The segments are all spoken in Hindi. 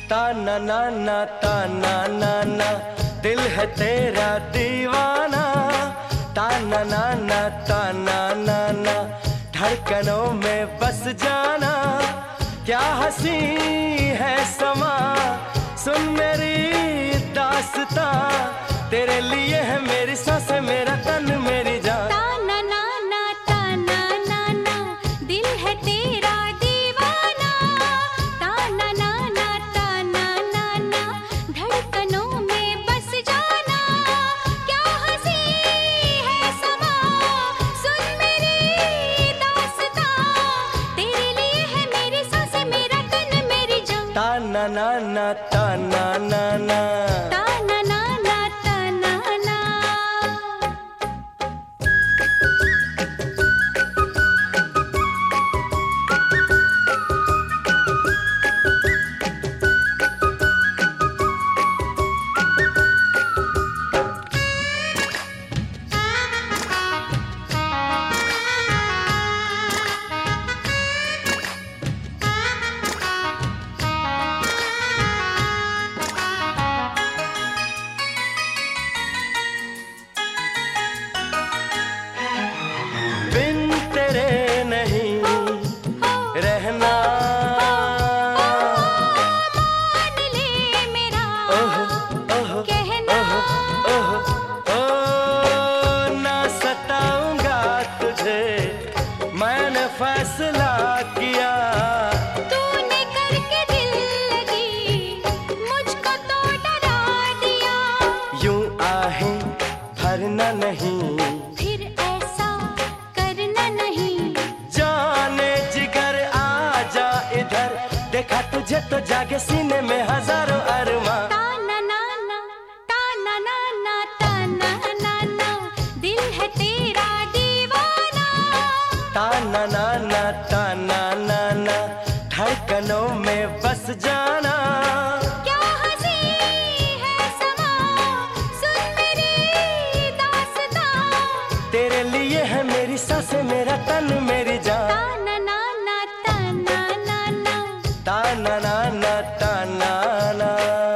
ताना ना ना ताना ना ना दिल है तेरा दीवाना। ताना ना ना ताना ना ना धड़कनों में बस जाना। क्या हंसी है समा सुन मेरी दास्तां, तेरे लिए है मेरी सांसें मेरा तन मेरी जान। ताना ना ना ताना ना ना दिल है तेरा दीवाना। ताना ना ना ताना ना ना धड़कनों में बस जाना। क्या हंसी है समा सुन मेरी दास्तां, तेरे लिए है मेरी सांसें मेरा तन मेरी जान। ताना ना ना ताना ना ना ताना ना ना ताना ना। बिन तेरे नहीं रहना। मान ले मेरा ओह ओह कहना। ओह ओह ना सताऊंगा तुझे मैंने फैसला किया। तूने करके दिल लगी मुझको तो डरा दिया। यूं आहें भरना नहीं फिर ऐसा करना नहीं। जाने जिगर आजा इधर, देखा तुझे तो जागे सीने में हजारों अरमां। ताना ना ना ताना ना ना ताना ना ना दिल है तेरा दीवाना। ताना ना ना ताना ना ना धड़कनों में बस जाना। क्या हंसी है समा सुन मेरी दास्तां, तेरे लिए है मेरी सांसें मेरा तन मेरी जान। ताना ना ना ताना ना ना। ताना ना ना ताना ना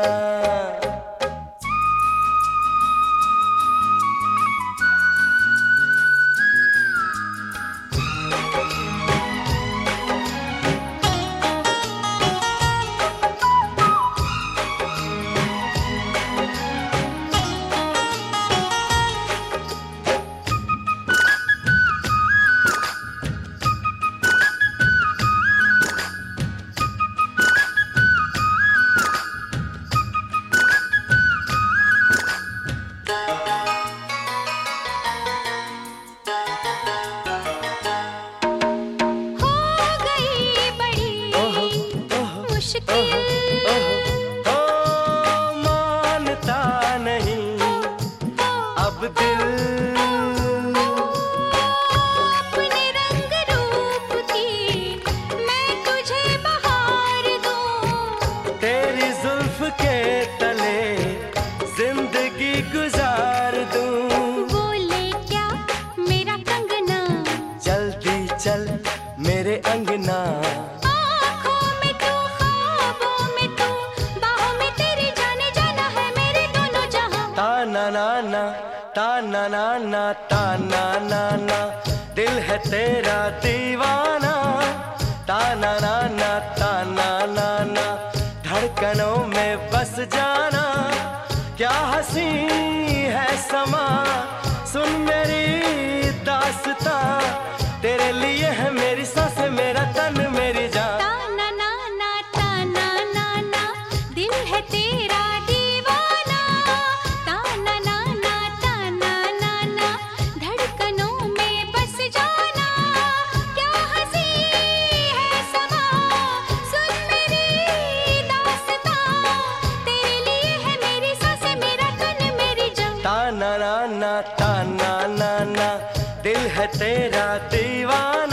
हो गई बड़ी मुश्किल ओ मानता नहीं अब दिल। अपने रंग रूप की मैं तुझे बहार दूं। तेरी जुल्फ के तले जिंदगी गुजार दूं। बोले क्या मेरा कंगना, जल्दी चल मेरे अंगना। आँखों में तू ख्वाबों में तू बाहों में तेरी जाने जाना है मेरे दोनों जहां। ताना ना ना ताना ना ना ताना ना ना दिल है तेरा दीवाना। ताना ना ना ताना ना ना धड़कनों में बस जाना। क्या हंसी है समा सुन मेरी दास्तां, तेरे लिए है मेरी सांसें मेरा तन मेरी जान। ताना ना ना ताना ना ना दिल है तेरा दीवाना। ताना ना ना ताना ना ना धड़कनों में बस जाना। क्या हंसी है समा सुन मेरी दास्तां, तेरे लिए है मेरी सांसें मेरा तन मेरी जान। ताना ना ना ताना ना ना दिल है तेरा दीवाना।